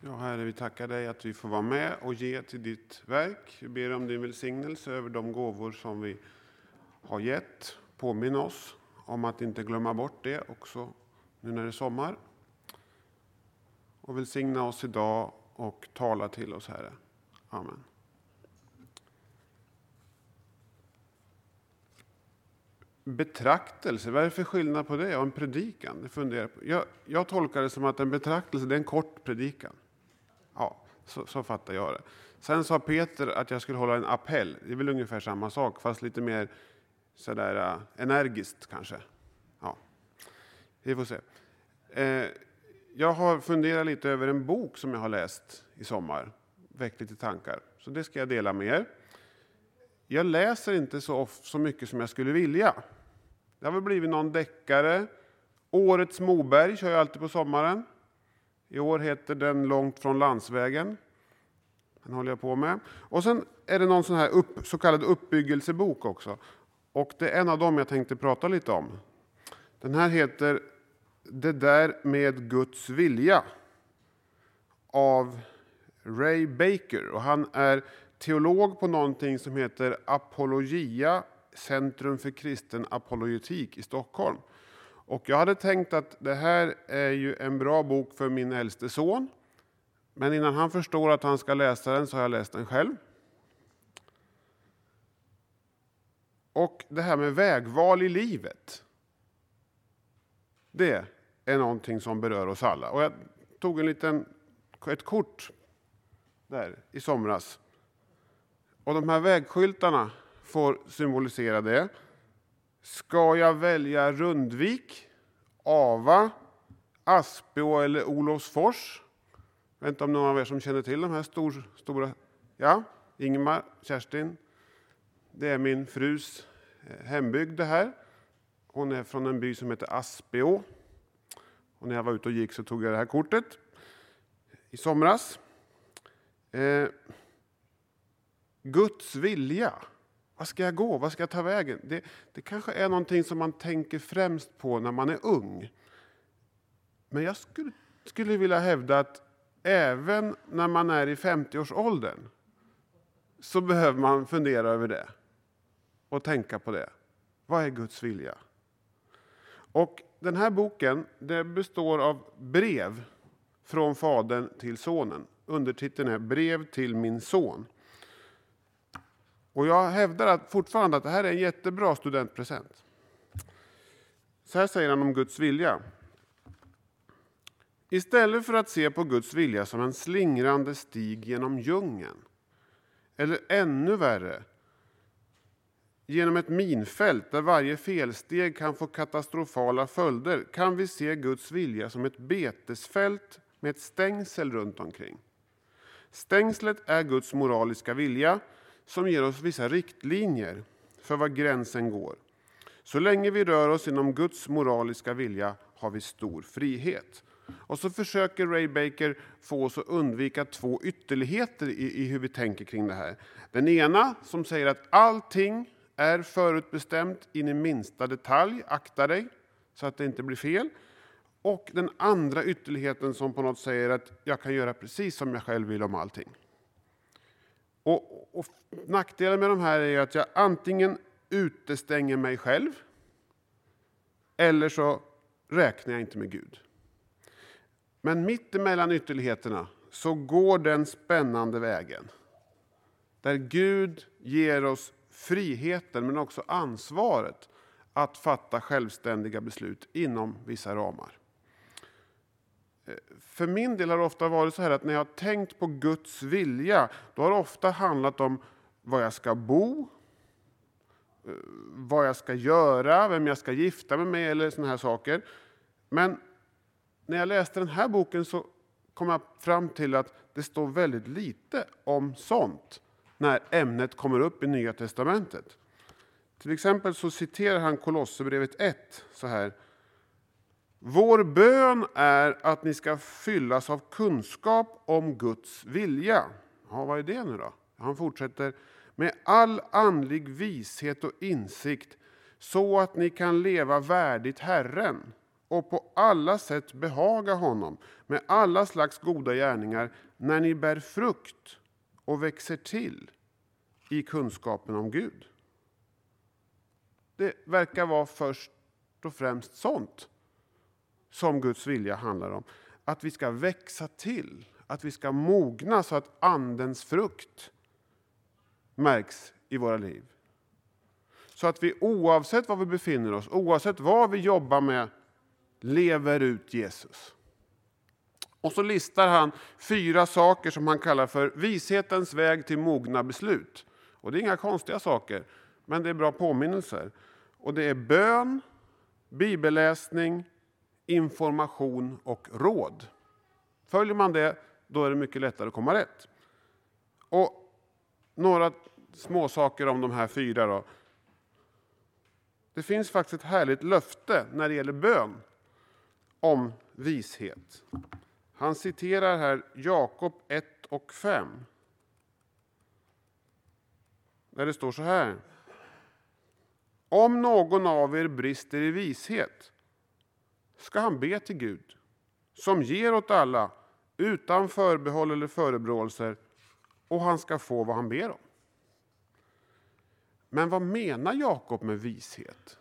Ja, Herre, vi tackar dig att vi får vara med och ge till ditt verk. Vi ber om din välsignelse över de gåvor som vi har gett. Påminn oss om att inte glömma bort det också nu när det är sommar. Och välsigna oss idag och tala till oss, Herre. Amen. Betraktelse, vad är det för skillnad på det och en predikan? Det funderar på. Jag tolkar det som att en betraktelse, det är en kort predikan. Ja, så fattar jag det. Sen sa Peter att jag skulle hålla en appell. Det är väl ungefär samma sak, fast lite mer sådär energiskt kanske. Ja, vi får se. Jag har funderat lite över en bok som jag har läst i sommar. Väckt lite tankar. Så det ska jag dela med er. Jag läser inte så mycket som jag skulle vilja. Det har väl blivit någon deckare. Årets Moberg kör jag alltid på sommaren. I år heter den Långt från landsvägen. Den håller jag på med. Och sen är det någon sån här så kallad uppbyggelsebok också. Och det är en av dem jag tänkte prata lite om. Den här heter Det där med Guds vilja. Av Ray Baker. Och han är teolog på någonting som heter Apologia, Centrum för kristen apologetik i Stockholm. Och jag hade tänkt att det här är ju en bra bok för min äldste son. Men innan han förstår att han ska läsa den så har jag läst den själv. Och det här med vägval i livet. Det är någonting som berör oss alla. Och jag tog ett kort där i somras. Och de här vägskyltarna får symbolisera det. Ska jag välja Rundvik, Ava, Aspå eller Olofsfors? Jag vet inte om någon av er som känner till de här stora. Ja, Ingmar, Kerstin. Det är min frus hembygd det här. Hon är från en by som heter Aspå. Och när jag var ute och gick så tog jag det här kortet i somras. Guds vilja. Vad ska jag gå? Vad ska jag ta vägen? Det kanske är någonting som man tänker främst på när man är ung. Men jag skulle vilja hävda att även när man är i 50-årsåldern så behöver man fundera över det. Och tänka på det. Vad är Guds vilja? Och den här boken det består av brev från fadern till sonen. Undertiteln är Brev till min son. Och jag hävdar fortfarande att det här är en jättebra studentpresent. Så här säger han om Guds vilja. Istället för att se på Guds vilja som en slingrande stig genom djungeln. Eller ännu värre. Genom ett minfält där varje felsteg kan få katastrofala följder. Kan vi se Guds vilja som ett betesfält med ett stängsel runt omkring. Stängslet är Guds moraliska vilja. Som ger oss vissa riktlinjer för var gränsen går. Så länge vi rör oss inom Guds moraliska vilja har vi stor frihet. Och så försöker Ray Baker få oss att undvika två ytterligheter i hur vi tänker kring det här. Den ena som säger att allting är förutbestämt in i minsta detalj. Akta dig så att det inte blir fel. Och den andra ytterligheten som på något säger att jag kan göra precis som jag själv vill om allting. Och nackdelen med de här är att jag antingen utestänger mig själv eller så räknar jag inte med Gud. Men mitt emellan ytterligheterna så går den spännande vägen. Där Gud ger oss friheten men också ansvaret att fatta självständiga beslut inom vissa ramar. För min del har det ofta varit så här att när jag har tänkt på Guds vilja, då har det ofta handlat om var jag ska bo, vad jag ska göra, vem jag ska gifta mig med eller såna här saker. Men när jag läste den här boken så kom jag fram till att det står väldigt lite om sånt när ämnet kommer upp i Nya testamentet. Till exempel så citerar han Kolosserbrevet 1 så här. Vår bön är att ni ska fyllas av kunskap om Guds vilja. Ja, vad är det nu då? Han fortsätter. Med all andlig vishet och insikt så att ni kan leva värdigt Herren och på alla sätt behaga honom med alla slags goda gärningar, när ni bär frukt och växer till i kunskapen om Gud. Det verkar vara först och främst sånt som Guds vilja handlar om. Att vi ska växa till, att vi ska mogna så att andens frukt märks i våra liv. Så att vi oavsett var vi befinner oss, oavsett vad vi jobbar med, lever ut Jesus. Och så listar han 4 saker som han kallar för vishetens väg till mogna beslut. Och det är inga konstiga saker, men det är bra påminnelser. Och det är bön, bibelläsning, information och råd. Följer man det, då är det mycket lättare att komma rätt. Och några små saker om de här 4 då. Det finns faktiskt ett härligt löfte när det gäller bön om vishet. Han citerar här Jakob 1 och 5. Där det står så här: om någon av er brister i vishet ska han be till Gud, som ger åt alla utan förbehåll eller förebråelser, och han ska få vad han ber om. Men vad menar Jakob med vishet?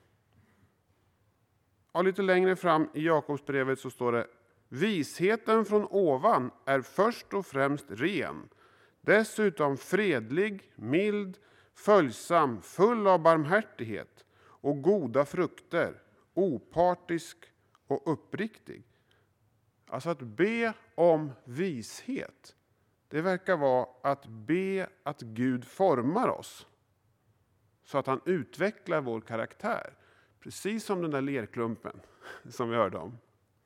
Ja, lite längre fram i Jakobsbrevet så står det: visheten från ovan är först och främst ren, dessutom fredlig, mild, följsam, full av barmhärtighet och goda frukter, opartisk och uppriktig. Alltså att be om vishet, det verkar vara att be att Gud formar oss så att han utvecklar vår karaktär. Precis som den där lerklumpen som vi hörde om.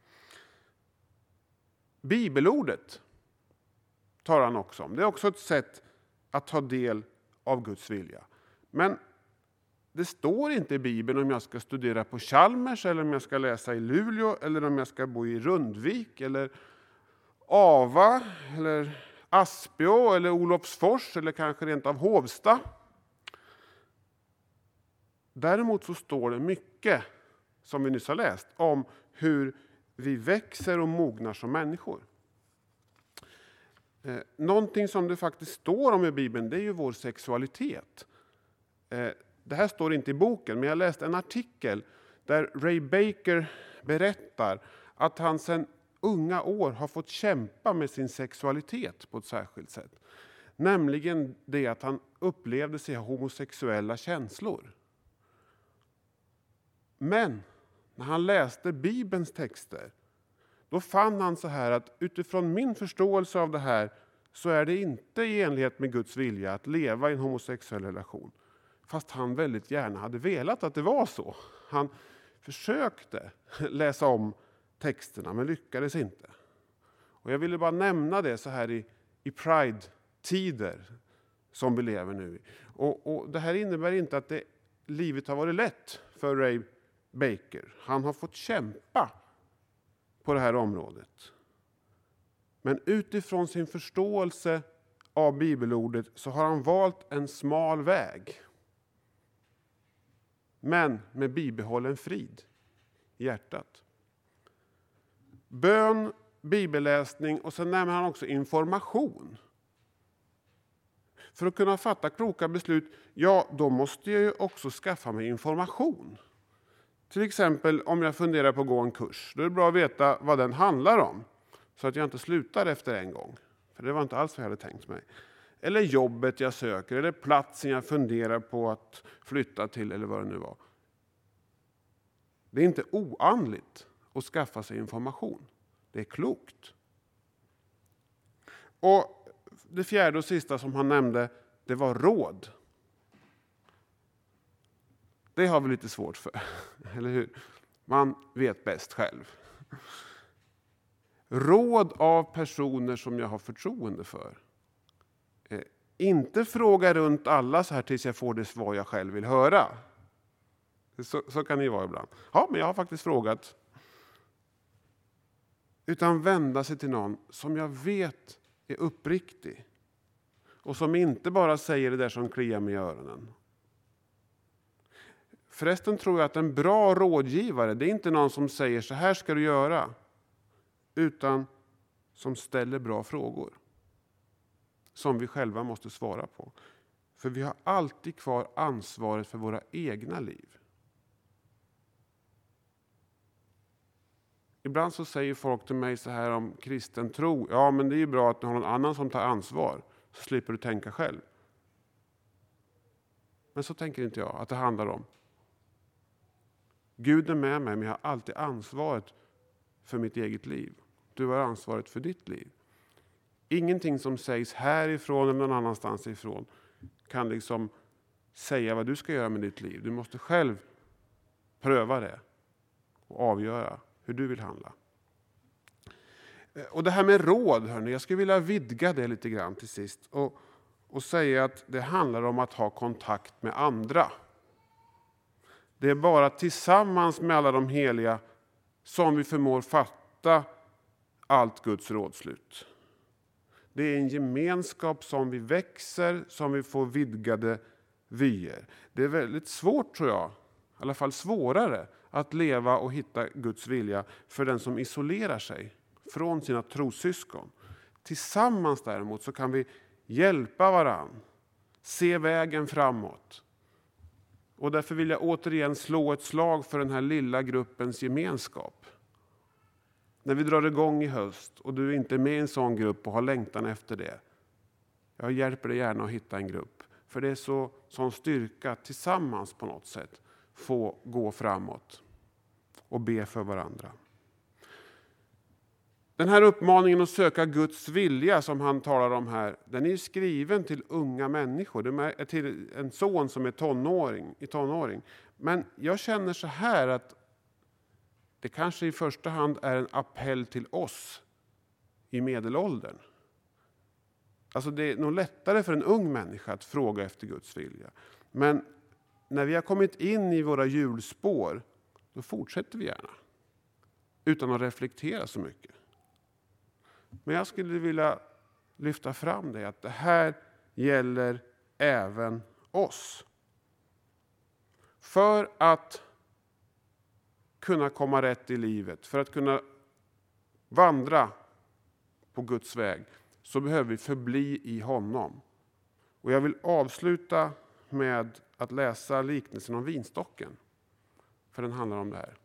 Bibelordet tar han också om. Det är också ett sätt att ta del av Guds vilja. Men det står inte i Bibeln om jag ska studera på Chalmers, eller om jag ska läsa i Luleå, eller om jag ska bo i Rundvik, eller Ava, eller Aspio, eller Olofsfors, eller kanske rent av Hovsta. Däremot så står det mycket, som vi nyss har läst, om hur vi växer och mognar som människor. Någonting som det faktiskt står om i Bibeln, det är ju vår sexualitet. Det här står inte i boken, men jag läste en artikel där Ray Baker berättar att han sedan unga år har fått kämpa med sin sexualitet på ett särskilt sätt. Nämligen det att han upplevde sig ha homosexuella känslor. Men när han läste Bibelns texter, då fann han så här att utifrån min förståelse av det här så är det inte i enlighet med Guds vilja att leva i en homosexuell relation. Fast han väldigt gärna hade velat att det var så. Han försökte läsa om texterna men lyckades inte. Och jag ville bara nämna det så här i Pride-tider som vi lever nu i. Och det här innebär inte att livet har varit lätt för Ray Baker. Han har fått kämpa på det här området. Men utifrån sin förståelse av bibelordet så har han valt en smal väg. Men med bibehållen frid i hjärtat. Bön, bibelläsning och sen nämner han också information. För att kunna fatta kloka beslut, ja då måste jag ju också skaffa mig information. Till exempel om jag funderar på att gå en kurs, då är det bra att veta vad den handlar om. Så att jag inte slutar efter en gång. För det var inte alls vad jag hade tänkt mig. Eller jobbet jag söker, eller platsen jag funderar på att flytta till, eller vad det nu var. Det är inte oandligt att skaffa sig information. Det är klokt. Och det fjärde och sista som han nämnde, det var råd. Det har vi lite svårt för, eller hur? Man vet bäst själv. Råd av personer som jag har förtroende för. Inte fråga runt alla så här tills jag får det svar jag själv vill höra. Så kan det vara ibland. Ja, men jag har faktiskt frågat. Utan vända sig till någon som jag vet är uppriktig. Och som inte bara säger det där som kliar mig i öronen. Förresten tror jag att en bra rådgivare, det är inte någon som säger så här ska du göra, utan som ställer bra frågor som vi själva måste svara på. För vi har alltid kvar ansvaret för våra egna liv. Ibland så säger folk till mig så här om kristen tro. Ja, men det är ju bra att du har någon annan som tar ansvar. Så slipper du tänka själv. Men så tänker inte jag att det handlar om. Gud är med mig, men jag har alltid ansvaret för mitt eget liv. Du har ansvaret för ditt liv. Ingenting som sägs härifrån eller någon annanstans ifrån kan liksom säga vad du ska göra med ditt liv. Du måste själv pröva det och avgöra hur du vill handla. Och det här med råd, hörni, jag skulle vilja vidga det lite grann till sist. Och säga att det handlar om att ha kontakt med andra. Det är bara tillsammans med alla de heliga som vi förmår fatta allt Guds rådslut. Det är en gemenskap som vi växer, som vi får vidgade vyer. Det är väldigt svårt, tror jag, i alla fall svårare, att leva och hitta Guds vilja för den som isolerar sig från sina trossyskon. Tillsammans däremot så kan vi hjälpa varann, se vägen framåt. Och därför vill jag återigen slå ett slag för den här lilla gruppens gemenskap. När vi drar igång i höst och du inte är med i en sån grupp och har längtan efter det. Jag hjälper dig gärna att hitta en grupp. För det är sån styrka tillsammans på något sätt få gå framåt och be för varandra. Den här uppmaningen att söka Guds vilja som han talar om här, den är skriven till unga människor. Det är till en son som är tonåring. Men jag känner så här att det kanske i första hand är en appell till oss i medelåldern. Alltså det är nog lättare för en ung människa att fråga efter Guds vilja. Men när vi har kommit in i våra hjulspår, då fortsätter vi gärna. Utan att reflektera så mycket. Men jag skulle vilja lyfta fram det, att det här gäller även oss. För att kunna komma rätt i livet, för att kunna vandra på Guds väg, så behöver vi förbli i honom. Och jag vill avsluta med att läsa liknelsen om vinstocken. För den handlar om det här.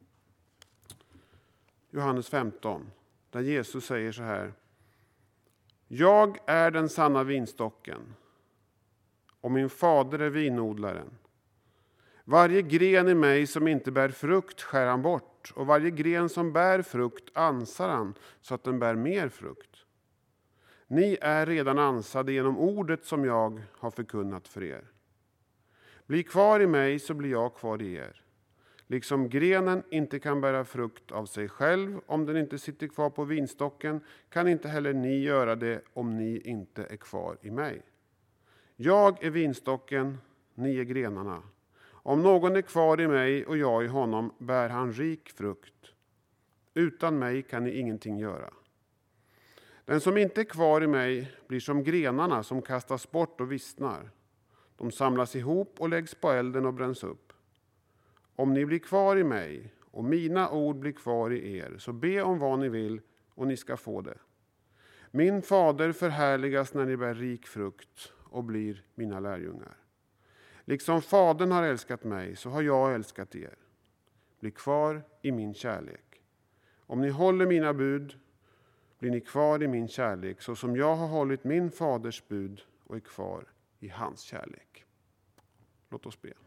Johannes 15. Där Jesus säger så här. Jag är den sanna vinstocken. Och min fader är vinodlaren. Varje gren i mig som inte bär frukt skär han bort. Och varje gren som bär frukt ansar han så att den bär mer frukt. Ni är redan ansade genom ordet som jag har förkunnat för er. Bli kvar i mig så blir jag kvar i er. Liksom grenen inte kan bära frukt av sig själv om den inte sitter kvar på vinstocken, kan inte heller ni göra det om ni inte är kvar i mig. Jag är vinstocken, ni är grenarna. Om någon är kvar i mig och jag i honom bär han rik frukt. Utan mig kan ni ingenting göra. Den som inte är kvar i mig blir som grenarna som kastas bort och vissnar. De samlas ihop och läggs på elden och bränns upp. Om ni blir kvar i mig och mina ord blir kvar i er, så be om vad ni vill och ni ska få det. Min fader förhärligas när ni bär rik frukt och blir mina lärjungar. Liksom fadern har älskat mig så har jag älskat er. Bli kvar i min kärlek. Om ni håller mina bud blir ni kvar i min kärlek så som jag har hållit min faders bud och är kvar i hans kärlek. Låt oss be.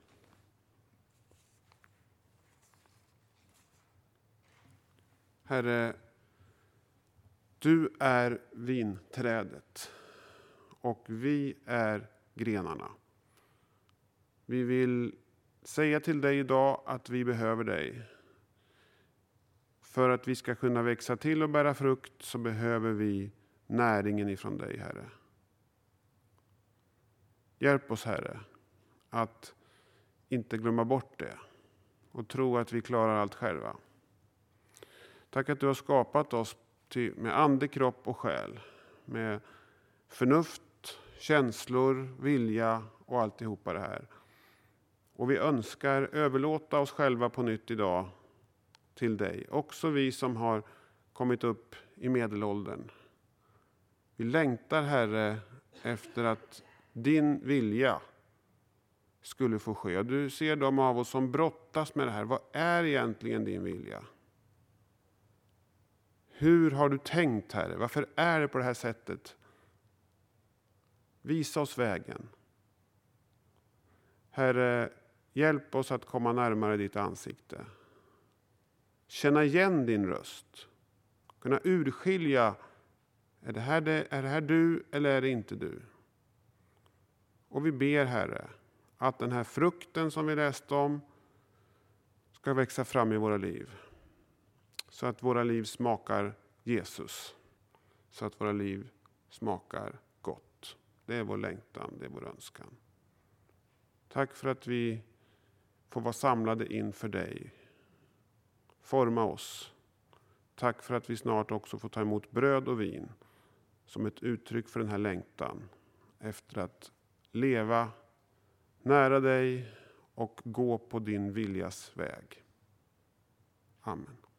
Herre, du är vinträdet och vi är grenarna. Vi vill säga till dig idag att vi behöver dig. För att vi ska kunna växa till och bära frukt så behöver vi näringen ifrån dig, Herre. Hjälp oss, Herre, att inte glömma bort det och tro att vi klarar allt själva. Tack att du har skapat oss med ande, kropp och själ. Med förnuft, känslor, vilja och alltihopa det här. Och vi önskar överlåta oss själva på nytt idag till dig. Också vi som har kommit upp i medelåldern. Vi längtar, Herre, efter att din vilja skulle få ske. Och du ser de av oss som brottas med det här. Vad är egentligen din vilja? Hur har du tänkt, Herre? Varför är det på det här sättet? Visa oss vägen. Herre, hjälp oss att komma närmare ditt ansikte. Känna igen din röst. Kunna urskilja, är det här du eller är det inte du? Och vi ber, Herre, att den här frukten som vi läste om ska växa fram i våra liv. Så att våra liv smakar Jesus. Så att våra liv smakar gott. Det är vår längtan, det är vår önskan. Tack för att vi får vara samlade inför dig. Forma oss. Tack för att vi snart också får ta emot bröd och vin som ett uttryck för den här längtan efter att leva nära dig och gå på din viljas väg. Amen.